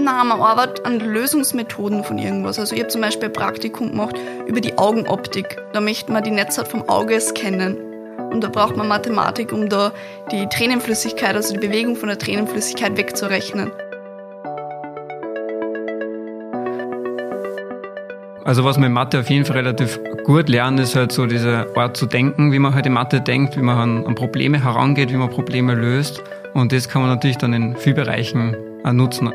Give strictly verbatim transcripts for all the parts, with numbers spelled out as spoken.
Nein, man arbeitet an Lösungsmethoden von irgendwas. Also ich habe zum Beispiel ein Praktikum gemacht über die Augenoptik. Da möchte man die Netzhaut vom Auge scannen. Und da braucht man Mathematik, um da die Tränenflüssigkeit, also die Bewegung von der Tränenflüssigkeit wegzurechnen. Also was man in Mathe auf jeden Fall relativ gut lernt, ist halt so diese Art zu denken, wie man halt in Mathe denkt, wie man an, an Probleme herangeht, wie man Probleme löst. Und das kann man natürlich dann in vielen Bereichen auch nutzen.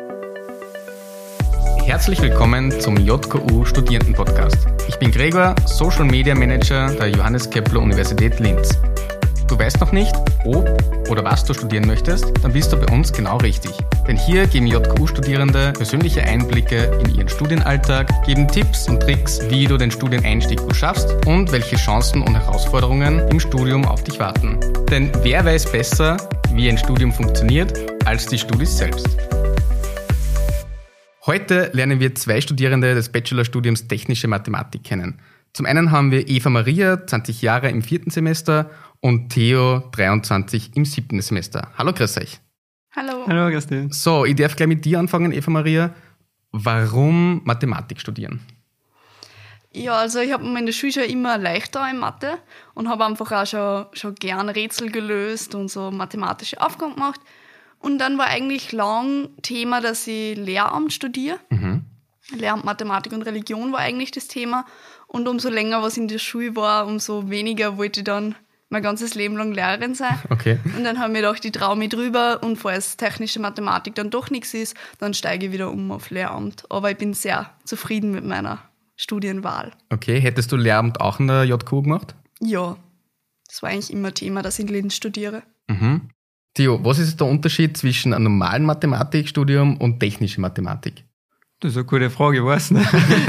Herzlich willkommen zum J K U Studierendenpodcast. Ich bin Gregor, Social Media Manager der Johannes Kepler Universität Linz. Du weißt noch nicht, ob oder was du studieren möchtest? Dann bist du bei uns genau richtig. Denn hier geben J K U-Studierende persönliche Einblicke in ihren Studienalltag, geben Tipps und Tricks, wie du den Studieneinstieg gut schaffst und welche Chancen und Herausforderungen im Studium auf dich warten. Denn wer weiß besser, wie ein Studium funktioniert, als die Studis selbst. Heute lernen wir zwei Studierende des Bachelorstudiums Technische Mathematik kennen. Zum einen haben wir Eva Maria, zwanzig Jahre im vierten Semester, und Theo, dreiundzwanzig, im siebten Semester. Hallo, grüß euch. Hallo. Hallo, grüß dich. So, ich darf gleich mit dir anfangen, Eva Maria. Warum Mathematik studieren? Ja, also ich habe mir in der Schule schon immer leichter in Mathe und habe einfach auch schon, schon gern Rätsel gelöst und so mathematische Aufgaben gemacht. Und dann war eigentlich lang Thema, dass ich Lehramt studiere. Mhm. Lehramt, Mathematik und Religion war eigentlich das Thema. Und umso länger was in der Schule war, umso weniger wollte ich dann mein ganzes Leben lang Lehrerin sein. Okay. Und dann haben wir gedacht, ich traue mich drüber und falls technische Mathematik dann doch nichts ist, dann steige ich wieder um auf Lehramt. Aber ich bin sehr zufrieden mit meiner Studienwahl. Okay, hättest du Lehramt auch in der J K U gemacht? Ja, das war eigentlich immer Thema, dass ich in Linz studiere. Mhm. Theo, was ist der Unterschied zwischen einem normalen Mathematikstudium und technischer Mathematik? Das ist eine gute Frage, ich weiß nicht.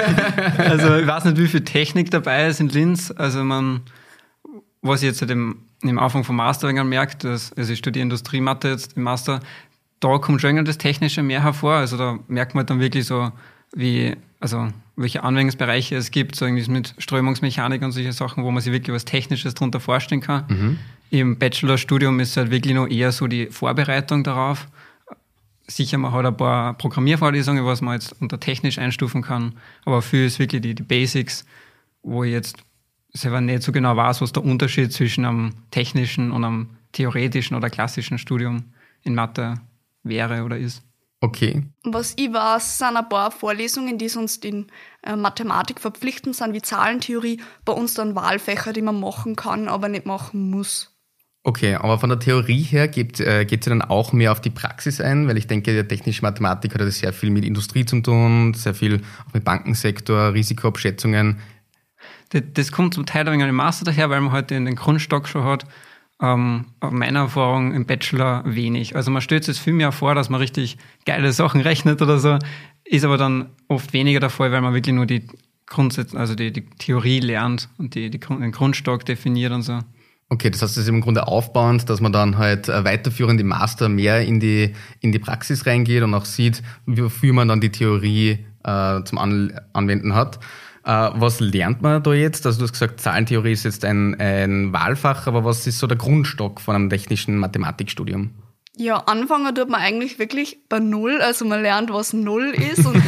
Also ich weiß nicht, wie viel Technik dabei ist in Linz. Also man, was ich jetzt halt im, im Anfang vom Master merkt, dass, also ich studiere Industriemathe jetzt im Master, da kommt schon das Technische mehr hervor. Also da merkt man dann wirklich so, wie, also welche Anwendungsbereiche es gibt, so irgendwie mit Strömungsmechanik und solche Sachen, wo man sich wirklich was Technisches darunter vorstellen kann. Mhm. Im Bachelorstudium ist halt wirklich noch eher so die Vorbereitung darauf. Sicher, man hat ein paar Programmiervorlesungen, was man jetzt unter technisch einstufen kann, aber viel ist wirklich die, die Basics, wo ich jetzt selber nicht so genau weiß, was der Unterschied zwischen einem technischen und einem theoretischen oder klassischen Studium in Mathe wäre oder ist. Okay. Was ich weiß, sind ein paar Vorlesungen, die sonst in äh, Mathematik verpflichtend sind, wie Zahlentheorie, bei uns dann Wahlfächer, die man machen kann, aber nicht machen muss. Okay, aber von der Theorie her geht äh, geht sie dann auch mehr auf die Praxis ein, weil ich denke, der technische Mathematik hat ja sehr viel mit Industrie zu tun, sehr viel auch mit Bankensektor, Risikoabschätzungen. Das, das kommt zum Teil ein wenig im Master daher, weil man heute halt den Grundstock schon hat. Ähm, meiner Erfahrung im Bachelor wenig. Also man stellt sich viel mehr vor, dass man richtig geile Sachen rechnet oder so, ist aber dann oft weniger der Fall, weil man wirklich nur die Grundsätze, also die, die Theorie lernt und die, die, den Grundstock definiert und so. Okay, das heißt, das ist im Grunde aufbauend, dass man dann halt weiterführend im Master mehr in die, in die Praxis reingeht und auch sieht, wofür man dann die Theorie äh, zum An- Anwenden hat. Äh, was lernt man da jetzt? Also du hast gesagt, Zahlentheorie ist jetzt ein, ein Wahlfach, aber was ist so der Grundstock von einem technischen Mathematikstudium? Ja, anfangen tut man eigentlich wirklich bei Null, also man lernt, was Null ist. Und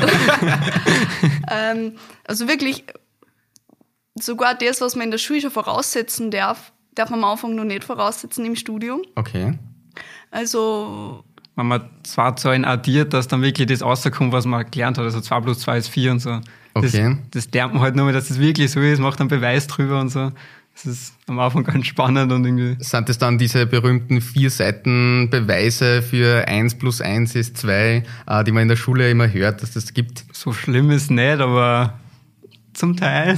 ähm, also wirklich, sogar das, was man in der Schule schon voraussetzen darf, darf man am Anfang noch nicht voraussetzen im Studium. Okay. Also wenn man zwei Zahlen addiert, dass dann wirklich das rauskommt, was man gelernt hat. Also zwei plus zwei ist vier und so. Okay. Das, das lernt man halt nur, dass das wirklich so ist, macht einen Beweis drüber und so. Das ist am Anfang ganz spannend und irgendwie. Sind das dann diese berühmten vier Seiten Beweise für eins plus eins ist zwei, die man in der Schule immer hört, dass das gibt? So schlimm ist nicht, aber zum Teil.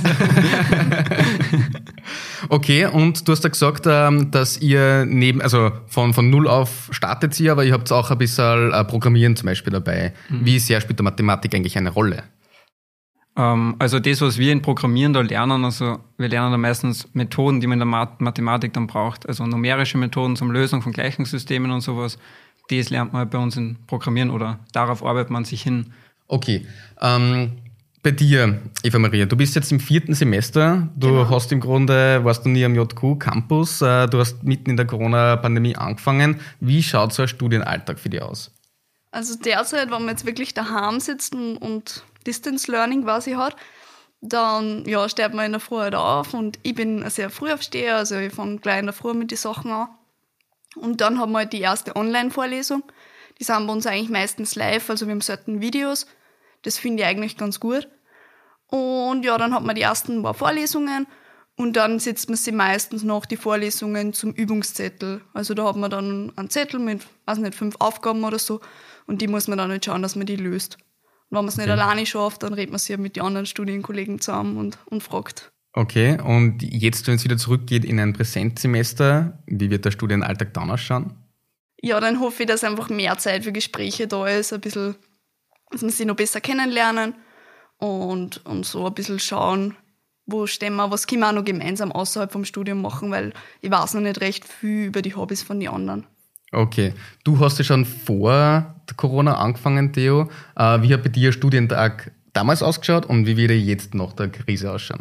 Okay, und du hast ja gesagt, dass ihr neben, also von, von null auf startet ihr, aber ihr habt auch ein bisschen Programmieren zum Beispiel dabei. Mhm. Wie sehr spielt der Mathematik eigentlich eine Rolle? Also das, was wir in Programmieren da lernen, also wir lernen da meistens Methoden, die man in der Mathematik dann braucht, also numerische Methoden zum Lösen von Gleichungssystemen und sowas. Das lernt man bei uns in Programmieren oder darauf arbeitet man sich hin. Okay, ähm, bei dir, Eva Maria, du bist jetzt im vierten Semester, du genau. hast im Grunde, warst du nie am J K U-Campus, du hast mitten in der Corona-Pandemie angefangen. Wie schaut so ein Studienalltag für dich aus? Also derzeit, wenn man jetzt wirklich daheim sitzt und, und Distance Learning quasi hat, dann ja, steht man in der Früh halt auf und ich bin ein sehr Frühaufsteher, also ich fange gleich in der Früh mit den Sachen an. Und dann haben wir halt die erste Online-Vorlesung. Die sind bei uns eigentlich meistens live, also wir haben selten Videos. Das finde ich eigentlich ganz gut. Und ja, dann hat man die ersten paar Vorlesungen und dann setzt man sich meistens noch die Vorlesungen zum Übungszettel. Also da hat man dann einen Zettel mit, weiß nicht, fünf Aufgaben oder so und die muss man dann halt schauen, dass man die löst. Und wenn man es nicht okay. alleine schafft, dann redet man sich ja mit den anderen Studienkollegen zusammen und, und fragt. Okay, und jetzt, wenn es wieder zurückgeht in ein Präsenzsemester, wie wird der Studienalltag dann ausschauen? Ja, dann hoffe ich, dass einfach mehr Zeit für Gespräche da ist, ein bisschen, dass wir sie noch besser kennenlernen und, und so ein bisschen schauen, wo stehen wir, was können wir auch noch gemeinsam außerhalb vom Studium machen, weil ich weiß noch nicht recht viel über die Hobbys von den anderen. Okay, du hast ja schon vor Corona angefangen, Theo. Wie hat bei dir der Studientag damals ausgeschaut und wie wird er jetzt nach der Krise ausschauen?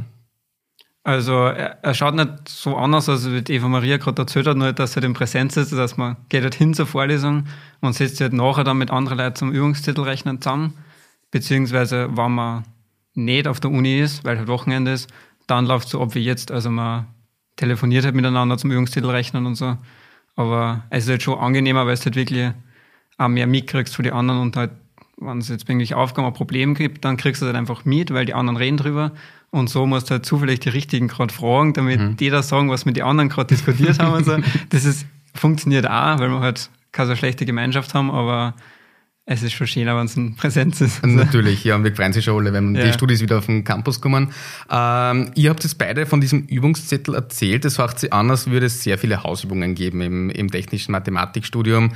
Also er, er schaut nicht so anders, als wie Eva Maria gerade erzählt hat, nur dass er halt in Präsenz ist, dass man geht halt hin zur Vorlesung und setzt sich halt nachher dann mit anderen Leuten zum Übungstitelrechnen zusammen, beziehungsweise wenn man nicht auf der Uni ist, weil halt Wochenende ist, dann läuft es so ab wie jetzt, also man telefoniert halt miteinander zum Übungstitelrechnen und so, aber es ist halt schon angenehmer, weil du halt wirklich auch mehr mitkriegst von den anderen und halt, wenn es jetzt eigentlich Aufgaben ein Problem gibt, dann kriegst du halt einfach mit, weil die anderen reden drüber. Und so musst du halt zufällig die Richtigen gerade fragen, damit mhm. die da sagen, was mit den anderen gerade diskutiert haben und so. Das ist, funktioniert auch, weil wir halt keine so schlechte Gemeinschaft haben, aber es ist schon schöner, wenn es in Präsenz ist. Also natürlich, ja, und wir freuen sich schon alle, wenn ja. die Studis wieder auf den Campus kommen. Ähm, ihr habt jetzt beide von diesem Übungszettel erzählt. Das hört sich an, als würde es sehr viele Hausübungen geben im, im technischen Mathematikstudium.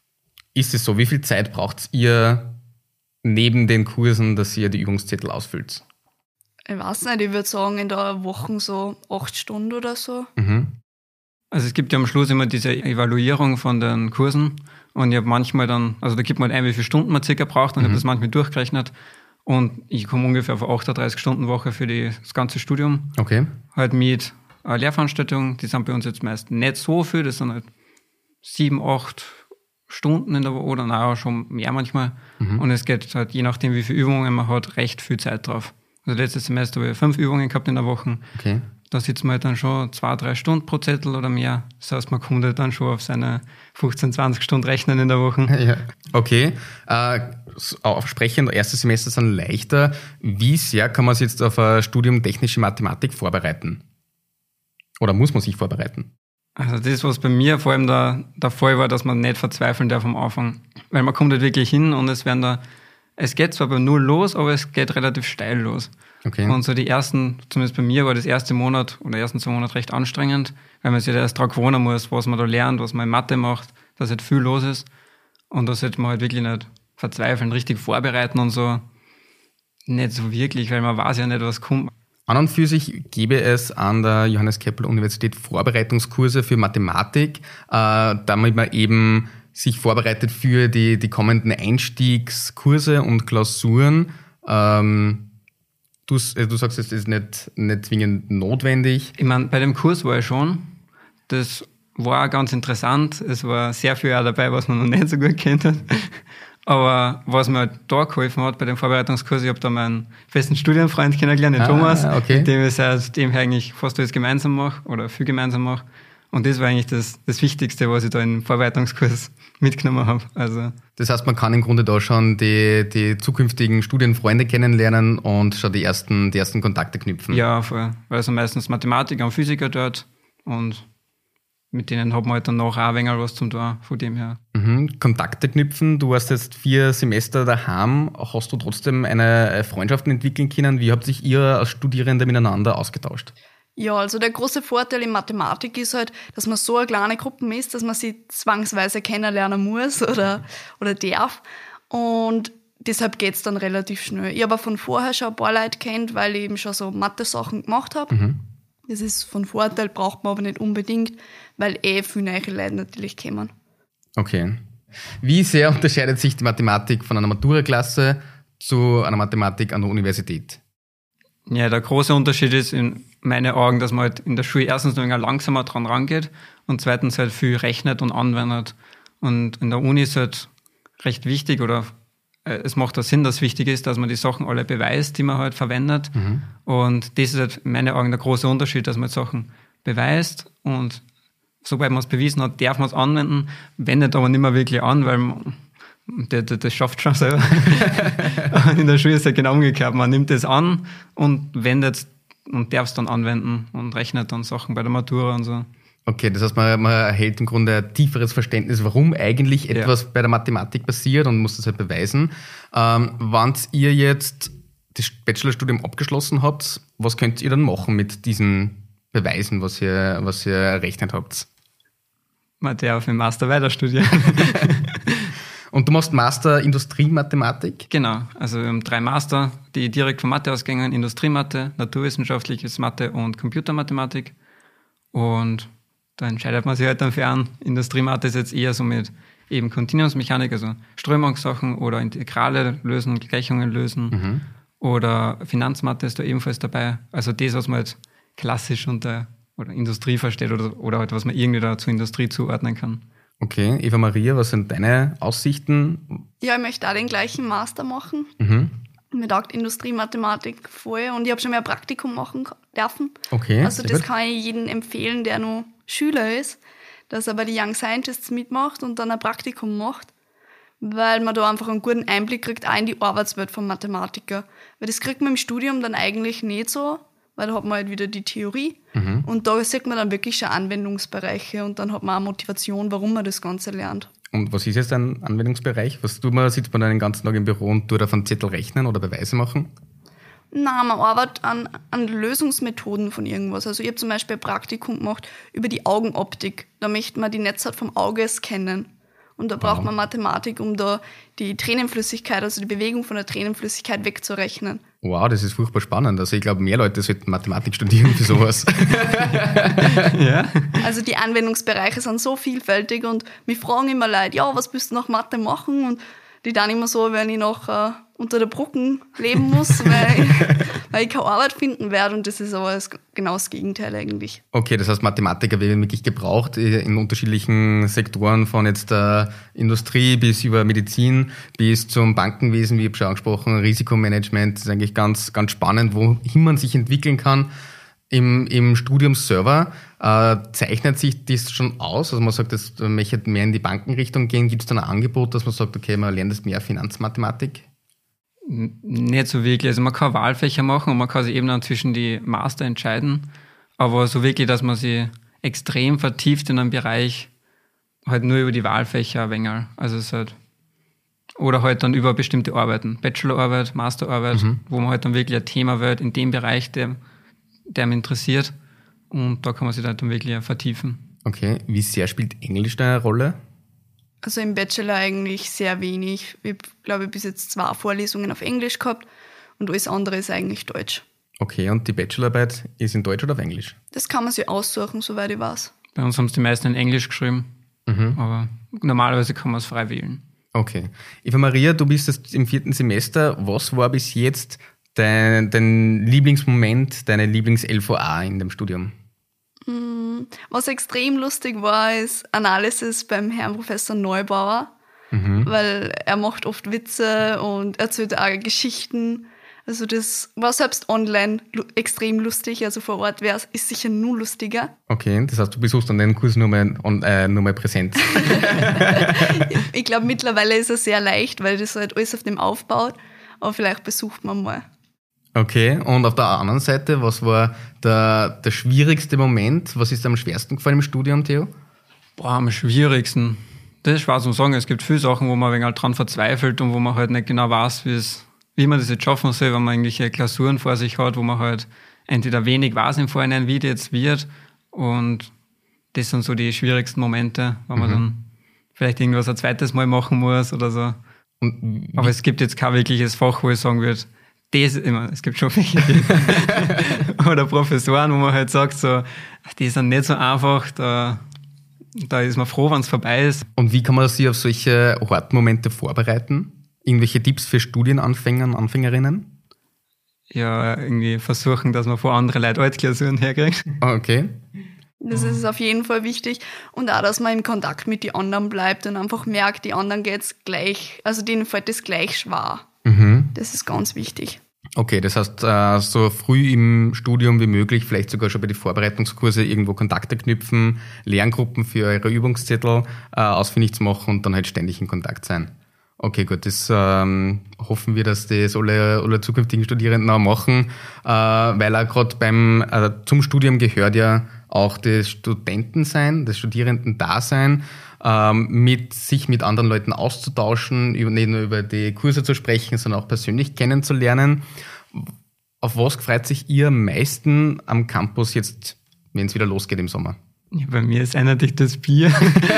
Ist es so? Wie viel Zeit braucht ihr neben den Kursen, dass ihr die Übungszettel ausfüllt? Ich weiß nicht, ich würde sagen, in der Woche so acht Stunden oder so. Mhm. Also es gibt ja am Schluss immer diese Evaluierung von den Kursen und ich habe manchmal dann, also da gibt man halt ein, wie viele Stunden man circa braucht und mhm. ich habe das manchmal durchgerechnet und ich komme ungefähr auf eine achtunddreißig Stunden Woche für die, das ganze Studium. Okay. Halt mit äh, Lehrveranstaltungen, die sind bei uns jetzt meist nicht so viel, das sind halt sieben, acht Stunden in der Woche oder naja, schon mehr manchmal mhm. und es geht halt, je nachdem wie viele Übungen man hat, recht viel Zeit drauf. Also letztes Semester habe ich fünf Übungen gehabt in der Woche. Okay. Da sitzt man halt dann schon zwei, drei Stunden pro Zettel oder mehr. Das heißt, man kommt halt dann schon auf seine fünfzehn, zwanzig Stunden rechnen in der Woche. Ja. Okay. Äh, aufsprechend, erste Semester sind leichter. Wie sehr kann man sich jetzt auf ein Studium technische Mathematik vorbereiten? Oder muss man sich vorbereiten? Also das, was bei mir vor allem der, der Fall war, dass man nicht verzweifeln darf am Anfang. Weil man kommt halt wirklich hin und es werden da Es geht zwar bei null los, aber es geht relativ steil los. Okay. Und so die ersten, zumindest bei mir war das erste Monat oder ersten zwei Monate recht anstrengend, weil man sich erst daran gewöhnen muss, was man da lernt, was man in Mathe macht, dass halt viel los ist. Und da sollte man halt wirklich nicht verzweifeln, richtig vorbereiten und so. Nicht so wirklich, weil man weiß ja nicht, was kommt. An und für sich gäbe es an der Johannes Kepler Universität Vorbereitungskurse für Mathematik, äh, damit man eben sich vorbereitet für die, die kommenden Einstiegskurse und Klausuren. Ähm, du, du sagst, es ist nicht, nicht zwingend notwendig. Ich meine, bei dem Kurs war ich schon. Das war auch ganz interessant. Es war sehr viel auch dabei, was man noch nicht so gut kennt hat. Aber was mir halt da geholfen hat bei dem Vorbereitungskurs, ich habe da meinen festen Studienfreund kennengelernt, den ah, Thomas, okay. mit dem ich seitdem eigentlich fast alles gemeinsam mache oder viel gemeinsam mache. Und das war eigentlich das, das Wichtigste, was ich da im Vorbereitungskurs mitgenommen habe. Also das heißt, man kann im Grunde da schon die, die zukünftigen Studienfreunde kennenlernen und schon die ersten, die ersten Kontakte knüpfen. Ja, voll. Weil es sind meistens Mathematiker und Physiker dort und mit denen hat man halt dann noch auch ein wenig was zum tun, von dem her. Mhm. Kontakte knüpfen, du warst jetzt vier Semester daheim, hast du trotzdem eine Freundschaften entwickeln können? Wie habt sich ihr als Studierende miteinander ausgetauscht? Ja, also der große Vorteil in Mathematik ist halt, dass man so eine kleine Gruppe ist, dass man sie zwangsweise kennenlernen muss oder, oder darf. Und deshalb geht's dann relativ schnell. Ich habe von vorher schon ein paar Leute kennt, weil ich eben schon so Mathe-Sachen gemacht habe. Mhm. Das ist von Vorteil, braucht man aber nicht unbedingt, weil eh viele neue Leute natürlich kommen. Okay. Wie sehr unterscheidet sich die Mathematik von einer Matura-Klasse zu einer Mathematik an der Universität? Ja, der große Unterschied ist in meinen Augen, dass man halt in der Schule erstens noch ein bisschen langsamer dran rangeht und zweitens halt viel rechnet und anwendet. Und in der Uni ist halt recht wichtig oder äh, es macht auch Sinn, dass es wichtig ist, dass man die Sachen alle beweist, die man halt verwendet. Mhm. Und das ist halt in meinen Augen der große Unterschied, dass man Sachen beweist und sobald man es bewiesen hat, darf man es anwenden, wendet aber nicht mehr wirklich an, weil man, der, der, das schafft schon selber. In der Schule ist es ja genau umgekehrt. Man nimmt es an und wendet es und darf es dann anwenden und rechnet dann Sachen bei der Matura und so. Okay, das heißt, man, man erhält im Grunde ein tieferes Verständnis, warum eigentlich etwas ja. bei der Mathematik passiert und muss das halt beweisen. Ähm, wenn ihr jetzt das Bachelorstudium abgeschlossen habt, was könnt ihr dann machen mit diesen Beweisen, was ihr, was ihr errechnet habt? Man darf im Master weiter studieren. Und du machst Master Industriemathematik? Genau, also wir haben drei Master, die direkt von Mathe ausgehen: Industriemathe, naturwissenschaftliches Mathe und Computermathematik. Und da entscheidet man sich halt dann für einen. Industriemathe ist jetzt eher so mit eben Kontinuumsmechanik, also Strömungssachen oder Integrale lösen, Gleichungen lösen. Mhm. Oder Finanzmathe ist da ebenfalls dabei. Also das, was man halt klassisch unter oder Industrie versteht oder, oder halt, was man irgendwie da zur Industrie zuordnen kann. Okay, Eva Maria, was sind deine Aussichten? Ja, ich möchte auch den gleichen Master machen. Mhm. Mir taugt Industriemathematik voll und ich habe schon mehr Praktikum machen dürfen. Okay, also das gut. Kann ich jedem empfehlen, der noch Schüler ist, dass er bei den Young Scientists mitmacht und dann ein Praktikum macht, weil man da einfach einen guten Einblick kriegt, auch in die Arbeitswelt vom Mathematiker. Weil das kriegt man im Studium dann eigentlich nicht so, weil da hat man halt wieder die Theorie mhm. und da sieht man dann wirklich schon Anwendungsbereiche und dann hat man auch Motivation, warum man das Ganze lernt. Und was ist jetzt ein Anwendungsbereich? Was tut man? Sitzt man dann den ganzen Tag im Büro und tut auf einen Zettel rechnen oder Beweise machen? Nein, man arbeitet an, an Lösungsmethoden von irgendwas. Also ich habe zum Beispiel ein Praktikum gemacht über die Augenoptik. Da möchte man die Netzhaut vom Auge scannen. Und da braucht wow. man Mathematik, um da die Tränenflüssigkeit, also die Bewegung von der Tränenflüssigkeit wegzurechnen. Wow, das ist furchtbar spannend. Also ich glaube, mehr Leute sollten Mathematik studieren für sowas. Ja. Also die Anwendungsbereiche sind so vielfältig und mich fragen immer Leute, ja, was willst du nach Mathe machen? Und die dann immer so, wenn ich noch äh, unter der Brücke leben muss, weil, weil ich keine Arbeit finden werde. Und das ist aber das, genau das Gegenteil eigentlich. Okay, das heißt, Mathematiker werden wirklich gebraucht in unterschiedlichen Sektoren, von jetzt der Industrie bis über Medizin bis zum Bankenwesen, wie ich schon angesprochen, Risikomanagement. Das ist eigentlich ganz, ganz spannend, wohin man sich entwickeln kann. Im, im Studium selber äh, zeichnet sich das schon aus? Also man sagt, das möchte mehr in die Bankenrichtung gehen. Gibt es dann ein Angebot, dass man sagt, okay, man lernt jetzt mehr Finanzmathematik? Nicht so wirklich. Also man kann Wahlfächer machen und man kann sich eben dann zwischen die Master entscheiden. Aber so wirklich, dass man sich extrem vertieft in einem Bereich, halt nur über die Wahlfächer ein wenig. Also es ist halt, oder halt dann über bestimmte Arbeiten. Bachelorarbeit, Masterarbeit, mhm. wo man halt dann wirklich ein Thema wird in dem Bereich, der der mich interessiert, und da kann man sich dann wirklich vertiefen. Okay, wie sehr spielt Englisch da eine Rolle? Also im Bachelor eigentlich sehr wenig. Ich glaube, bis jetzt zwei Vorlesungen auf Englisch gehabt und alles andere ist eigentlich Deutsch. Okay, und die Bachelorarbeit ist in Deutsch oder auf Englisch? Das kann man sich aussuchen, soweit ich weiß. Bei uns haben es die meisten in Englisch geschrieben, mhm. aber normalerweise kann man es frei wählen. Okay. Eva Maria, du bist jetzt im vierten Semester. Was war bis jetzt Dein, dein Lieblingsmoment, deine Lieblings-L V A in dem Studium? Was extrem lustig war, ist Analysis beim Herrn Professor Neubauer, mhm. weil er macht oft Witze und erzählt auch Geschichten. Also das war selbst online extrem lustig, also vor Ort wäre es sicher nur lustiger. Okay, das heißt, du besuchst dann den Kurs nur mal, äh, nur mal präsent. Ich glaube, mittlerweile ist es sehr leicht, weil das halt alles auf dem aufbaut, aber vielleicht besucht man mal. Okay, und auf der anderen Seite, was war der, der schwierigste Moment? Was ist am schwersten gefallen im Studium, Theo? Boah, am schwierigsten. Das ist schwer zu sagen. Es gibt viele Sachen, wo man ein wenig halt dran verzweifelt und wo man halt nicht genau weiß, wie es, wie man das jetzt schaffen soll, wenn man irgendwelche Klausuren vor sich hat, wo man halt entweder wenig weiß im Vorhinein, wie das jetzt wird. Und das sind so die schwierigsten Momente, wenn man mhm. dann vielleicht irgendwas ein zweites Mal machen muss oder so. Und aber es gibt jetzt kein wirkliches Fach, wo ich sagen würde, das immer, es gibt schon welche, oder Professoren, wo man halt sagt, so, die sind nicht so einfach, da, da ist man froh, wenn es vorbei ist. Und wie kann man sich auf solche harten Momente vorbereiten? Irgendwelche Tipps für Studienanfänger und Anfängerinnen? Ja, irgendwie versuchen, dass man vor andere Leute Altklausuren herkriegt. Okay. Das ist auf jeden Fall wichtig. Und auch, dass man im Kontakt mit den anderen bleibt und einfach merkt, die anderen geht's gleich, also denen fällt das gleich schwer. Mhm. Das ist ganz wichtig. Okay, das heißt, äh, so früh im Studium wie möglich, vielleicht sogar schon bei den Vorbereitungskurse irgendwo Kontakte knüpfen, Lerngruppen für eure Übungszettel äh, ausfindig zu machen und dann halt ständig in Kontakt sein. Okay, gut, das ähm, hoffen wir, dass das alle, alle zukünftigen Studierenden auch machen, äh, weil auch gerade beim äh, zum Studium gehört ja auch das Studentensein, das Studierendendasein, ähm, mit sich mit anderen Leuten auszutauschen, über, nicht nur über die Kurse zu sprechen, sondern auch persönlich kennenzulernen. Auf was freut sich ihr am meisten am Campus jetzt, wenn es wieder losgeht im Sommer? Ja, bei mir ist eindeutig das Bier,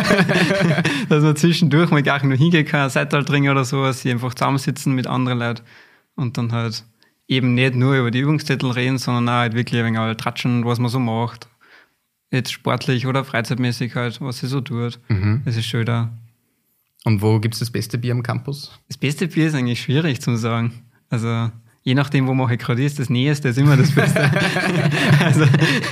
dass man zwischendurch mal gar nicht hingehen kann, Seital trinken oder sowas, sie einfach zusammensitzen mit anderen Leuten und dann halt eben nicht nur über die Übungszettel reden, sondern auch halt wirklich ein wenig halt tratschen, was man so macht. Jetzt sportlich oder freizeitmäßig halt, was sie so tut. Mhm. Das ist schön da. Und wo gibt's das beste Bier am Campus? Das beste Bier ist eigentlich schwierig zu sagen. Also je nachdem, wo man halt gerade ist, das Näheste ist immer das Beste. also,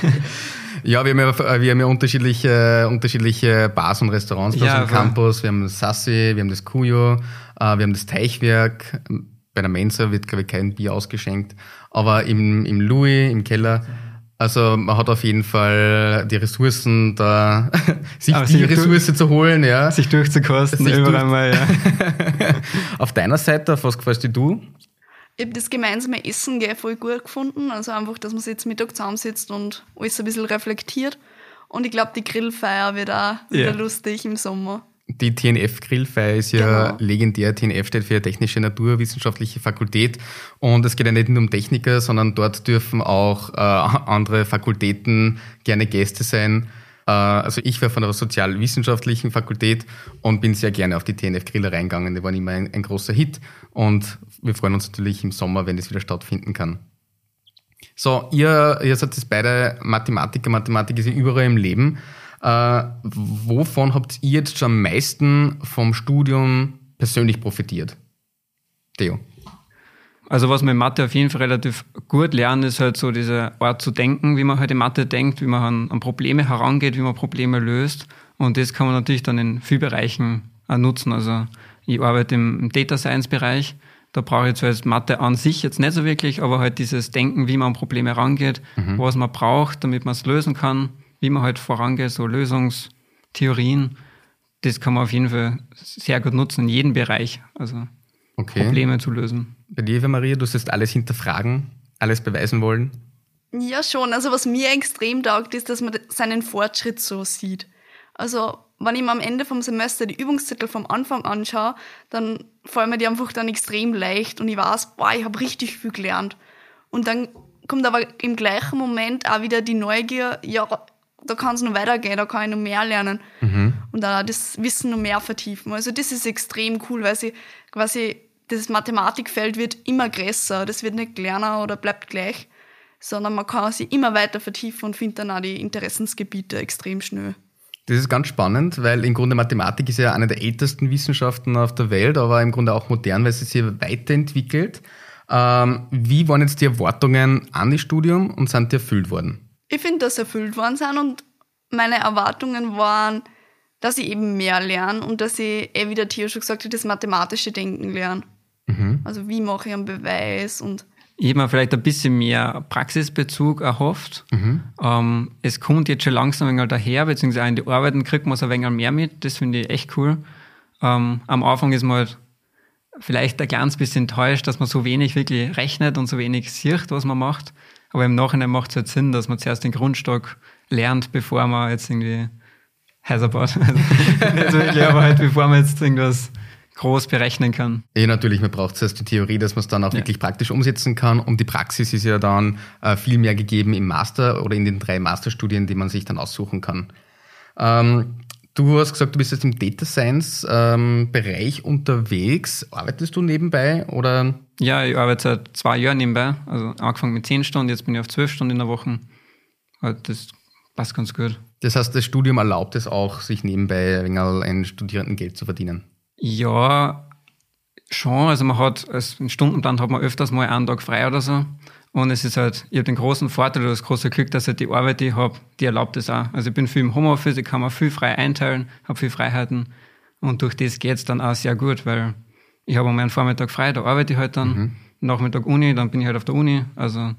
ja, wir haben ja, wir haben ja unterschiedliche, unterschiedliche Bars und Restaurants bei ja, uns am Campus. Wir haben das Sassi, wir haben das Kujo, wir haben das Teichwerk. Bei der Mensa wird, glaube ich, kein Bier ausgeschenkt. Aber im, im Louis, im Keller, also man hat auf jeden Fall die Ressourcen, da sich aber die sich Ressource durch, zu holen, ja. Sich durchzukosten, sich überall durch, mal, ja. Auf deiner Seite, auf was gefällst du? Ich habe das gemeinsame Essen gell, voll gut gefunden. Also einfach, dass man sich jetzt Mittag zusammensitzt und alles ein bisschen reflektiert. Und ich glaube, die Grillfeier wird auch wieder yeah. lustig im Sommer. Die T N F-Grillfeier ist ja genau. legendär. T N F steht für Technische Naturwissenschaftliche Fakultät. Und es geht ja nicht nur um Techniker, sondern dort dürfen auch äh, andere Fakultäten gerne Gäste sein. Äh, also ich war von der Sozialwissenschaftlichen Fakultät und bin sehr gerne auf die T N F-Griller reingegangen. Die waren immer ein, ein großer Hit. Und wir freuen uns natürlich im Sommer, wenn das wieder stattfinden kann. So, ihr, ihr seid jetzt beide Mathematiker. Mathematik ist ja überall im Leben. Äh, wovon habt ihr jetzt schon am meisten vom Studium persönlich profitiert? Theo? Also was man in Mathe auf jeden Fall relativ gut lernt, ist halt so diese Art zu denken, wie man halt in Mathe denkt, wie man an, an Probleme herangeht, wie man Probleme löst. Und das kann man natürlich dann in vielen Bereichen auch nutzen. Also ich arbeite im, im Data Science Bereich. Da brauche ich zwar jetzt Mathe an sich jetzt nicht so wirklich, aber halt dieses Denken, wie man an Probleme herangeht, mhm. was man braucht, damit man es lösen kann, wie man halt vorangeht, so Lösungstheorien, das kann man auf jeden Fall sehr gut nutzen in jedem Bereich, also okay. Probleme zu lösen. Bei dir, Eva Maria, du sollst alles hinterfragen, alles beweisen wollen? Ja, schon. Also was mir extrem taugt, ist, dass man seinen Fortschritt so sieht. Also wenn ich mir am Ende vom Semester die Übungszettel vom Anfang anschaue, dann fallen mir die einfach dann extrem leicht und ich weiß, boah, ich habe richtig viel gelernt. Und dann kommt aber im gleichen Moment auch wieder die Neugier, ja, da kann es noch weitergehen, da kann ich noch mehr lernen mhm. und dann das Wissen noch mehr vertiefen. Also das ist extrem cool, weil sie quasi das Mathematikfeld wird immer größer, das wird nicht kleiner oder bleibt gleich, sondern man kann sich immer weiter vertiefen und findet dann auch die Interessensgebiete extrem schnell. Das ist ganz spannend, weil im Grunde Mathematik ist ja eine der ältesten Wissenschaften auf der Welt, aber im Grunde auch modern, weil sie sich weiterentwickelt. Ähm, wie waren jetzt die Erwartungen an das Studium und sind die erfüllt worden? Ich finde, dass sie erfüllt worden sind und meine Erwartungen waren, dass ich eben mehr lerne und dass ich, eh wie der Theo schon gesagt hat, das mathematische Denken lerne. Mhm. Also wie mache ich einen Beweis und... Ich habe mir vielleicht ein bisschen mehr Praxisbezug erhofft. Mhm. Ähm, es kommt jetzt schon langsam ein wenig daher, beziehungsweise in die Arbeiten kriegt man es ein wenig mehr mit. Das finde ich echt cool. Ähm, am Anfang ist man halt vielleicht ein kleines bisschen enttäuscht, dass man so wenig wirklich rechnet und so wenig sieht, was man macht. Aber im Nachhinein macht es halt Sinn, dass man zuerst den Grundstock lernt, bevor man jetzt irgendwie Häuser baut. Also nicht wirklich, aber halt bevor man jetzt irgendwas groß berechnen kann. Ja, natürlich, man braucht zuerst die Theorie, dass man es dann auch ja. wirklich praktisch umsetzen kann. Und die Praxis ist ja dann äh, viel mehr gegeben im Master oder in den drei Masterstudien, die man sich dann aussuchen kann. Ähm, du hast gesagt, du bist jetzt im Data Science ähm, Bereich unterwegs. Arbeitest du nebenbei oder? Ja, ich arbeite seit zwei Jahren nebenbei. Also angefangen mit zehn Stunden, jetzt bin ich auf zwölf Stunden in der Woche. Das passt ganz gut. Das heißt, das Studium erlaubt es auch, sich nebenbei ein wenig ein Studierendengeld zu verdienen? Ja, Schon, also man hat, als einen Stundenplan hat man öfters mal einen Tag frei oder so. Und es ist halt, ich habe den großen Vorteil oder das große Glück, dass halt die Arbeit, die ich habe, die erlaubt es auch. Also ich bin viel im Homeoffice, ich kann mir viel frei einteilen, habe viel Freiheiten. Und durch das geht es dann auch sehr gut, weil ich habe einmal einen Vormittag frei, da arbeite ich halt dann, mhm. Nachmittag Uni, dann bin ich halt auf der Uni. Also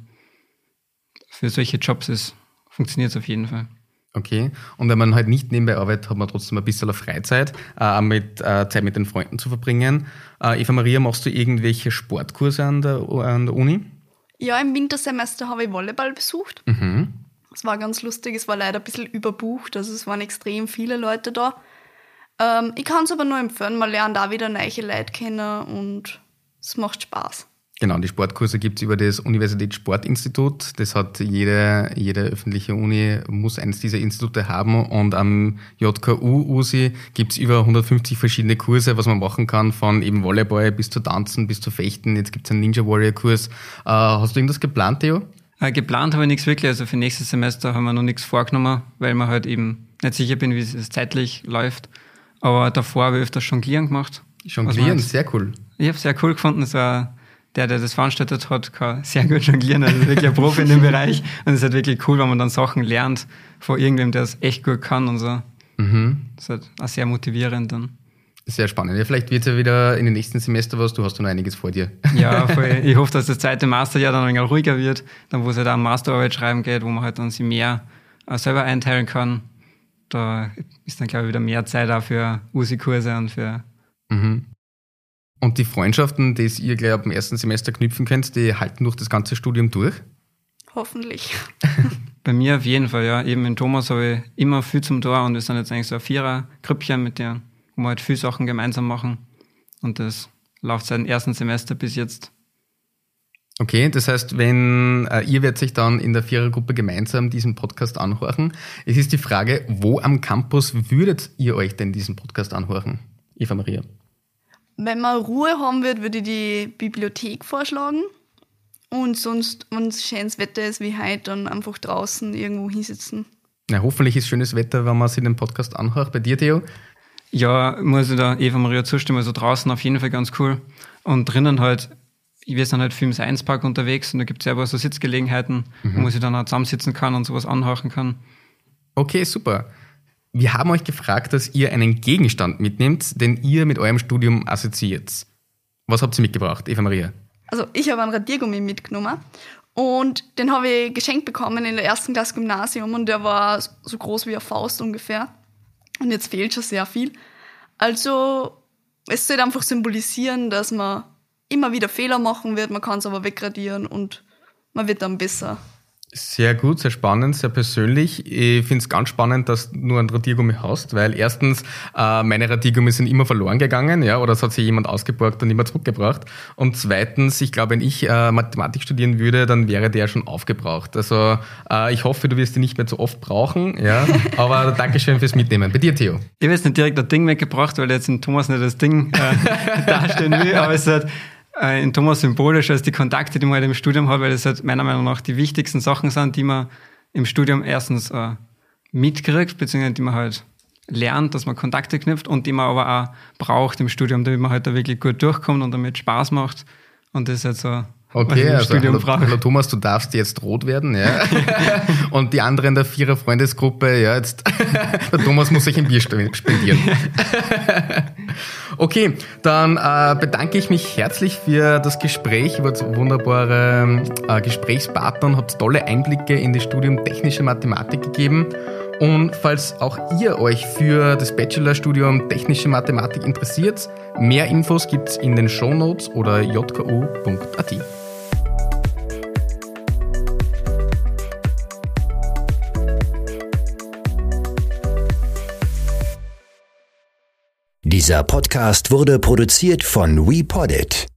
für solche Jobs ist, funktioniert es auf jeden Fall. Okay, und wenn man halt nicht nebenbei arbeitet, hat man trotzdem ein bisschen Freizeit, äh, mit äh, Zeit mit den Freunden zu verbringen. Äh, Eva Maria, machst du irgendwelche Sportkurse an der, an der Uni? Ja, im Wintersemester habe ich Volleyball besucht. Mhm. Es war ganz lustig, es war leider ein bisschen überbucht, also es waren extrem viele Leute da. Ähm, ich kann es aber nur empfehlen, man lernt auch wieder neue Leute kennen und es macht Spaß. Genau, die Sportkurse gibt es über das Universitätssportinstitut. Das hat jede, jede öffentliche Uni, muss eines dieser Institute haben. Und am J K U-U S I gibt es über hundertfünfzig verschiedene Kurse, was man machen kann, von eben Volleyball bis zu Tanzen, bis zu Fechten. Jetzt gibt es einen Ninja Warrior-Kurs. Äh, hast du irgendwas geplant, Theo? Äh, geplant habe ich nichts wirklich. Also für nächstes Semester haben wir noch nichts vorgenommen, weil man halt eben nicht sicher bin, wie es zeitlich läuft. Aber davor habe ich öfters Jonglieren gemacht. Jonglieren, sehr cool. Ich habe es sehr cool gefunden. Es war der, der das veranstaltet hat, kann sehr gut jonglieren. Also wirklich ein Profi in dem Bereich. Und es ist halt wirklich cool, wenn man dann Sachen lernt von irgendwem, der es echt gut kann und so. Mhm. Das ist halt auch sehr motivierend dann. Sehr spannend. Ja, vielleicht wird es ja wieder in den nächsten Semester was. Du hast ja noch einiges vor dir. Ja, voll. Ich hoffe, dass das zweite Masterjahr dann ein wenig ruhiger wird. Dann, wo es halt auch um Masterarbeit schreiben geht, wo man halt dann sich mehr selber einteilen kann. Da ist dann, glaube ich, wieder mehr Zeit auch für U S I-Kurse und für... Mhm. Und die Freundschaften, die ihr gleich ab dem ersten Semester knüpfen könnt, die halten durch das ganze Studium durch? Hoffentlich. Bei mir auf jeden Fall, ja. Eben mit Thomas habe ich immer viel zum Tor und wir sind jetzt eigentlich so ein Vierer-Grüppchen, mit der, wo wir halt viele Sachen gemeinsam machen. Und das läuft seit dem ersten Semester bis jetzt. Okay, das heißt, wenn äh, ihr werdet sich dann in der Vierergruppe gemeinsam diesen Podcast anhören. Es ist die Frage, wo am Campus würdet ihr euch denn diesen Podcast anhören? Eva Maria. Wenn man Ruhe haben wird, würde ich die Bibliothek vorschlagen. Und sonst, wenn es schönes Wetter ist wie heute, dann einfach draußen irgendwo hinsitzen. Na, hoffentlich ist schönes Wetter, wenn man sich den Podcast anhört. Bei dir, Theo? Ja, muss ich da Eva Maria zustimmen. Also draußen auf jeden Fall ganz cool. Und drinnen halt, wir sind halt viel im Science Park unterwegs und da gibt es selber so Sitzgelegenheiten, mhm. wo man sich dann auch zusammensitzen kann und sowas anhören kann. Okay, super. Wir haben euch gefragt, dass ihr einen Gegenstand mitnehmt, den ihr mit eurem Studium assoziiert. Was habt ihr mitgebracht, Eva Maria? Also ich habe einen Radiergummi mitgenommen und den habe ich geschenkt bekommen in der ersten Klasse Gymnasium und der war so groß wie eine Faust ungefähr. Und jetzt fehlt schon sehr viel. Also es soll einfach symbolisieren, dass man immer wieder Fehler machen wird, man kann es aber wegradieren und man wird dann besser. Sehr gut, sehr spannend, sehr persönlich. Ich finde es ganz spannend, dass du nur ein Radiergummi hast, weil erstens, äh, meine Radiergummi sind immer verloren gegangen, ja, oder es hat sich jemand ausgeborgt und immer zurückgebracht. Und zweitens, ich glaube, wenn ich äh, Mathematik studieren würde, dann wäre der schon aufgebraucht. Also äh, ich hoffe, du wirst ihn nicht mehr so oft brauchen, ja. Aber Dankeschön fürs Mitnehmen. Bei dir, Theo? Ich habe jetzt nicht direkt das Ding mitgebracht, weil jetzt in Thomas nicht das Ding äh, darstellen will, aber es ist halt in Thomas symbolisch als die Kontakte, die man halt im Studium hat, weil das halt meiner Meinung nach die wichtigsten Sachen sind, die man im Studium erstens äh, mitkriegt, beziehungsweise die man halt lernt, dass man Kontakte knüpft und die man aber auch braucht im Studium, damit man halt da wirklich gut durchkommt und damit Spaß macht. Und das ist halt so, okay, also hallo, hallo Thomas, du darfst jetzt rot werden, ja. Und die anderen der Vierer Freundesgruppe, ja, jetzt der Thomas muss sich ein Bier spendieren. Okay, dann äh, bedanke ich mich herzlich für das Gespräch. Ihr wart wunderbare äh, Gesprächspartner und habt tolle Einblicke in das Studium Technische Mathematik gegeben. Und falls auch ihr euch für das Bachelorstudium Technische Mathematik interessiert, mehr Infos gibt's in den Shownotes oder j k u punkt a t. Dieser Podcast wurde produziert von WePoddit.